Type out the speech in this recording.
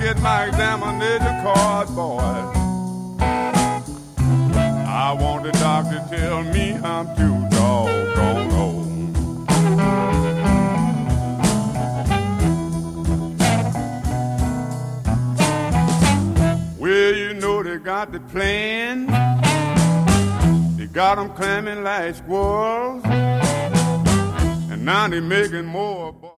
get my examination card, boy, I want the doctor to tell me I'm too doggone old. Well, you know they got the plan. They got them clamming like squirrels. And now they making more.